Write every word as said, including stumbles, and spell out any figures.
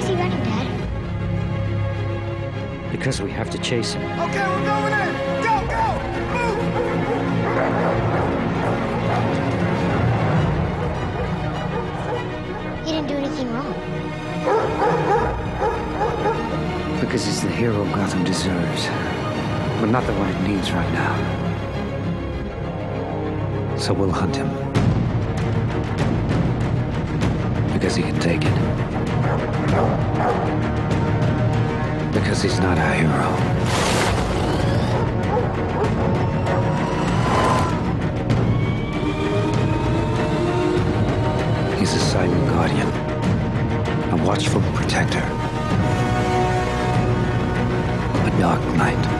he running, Dad? Because we have to chase him. Okay, we're going in! Go, go! Move! He didn't do anything wrong. Because he's the hero Gotham deserves. But not the one it needs right now. So we'll hunt him. Because he can take it. Because he's not our hero. He's a silent guardian. A watchful protector. A dark knight.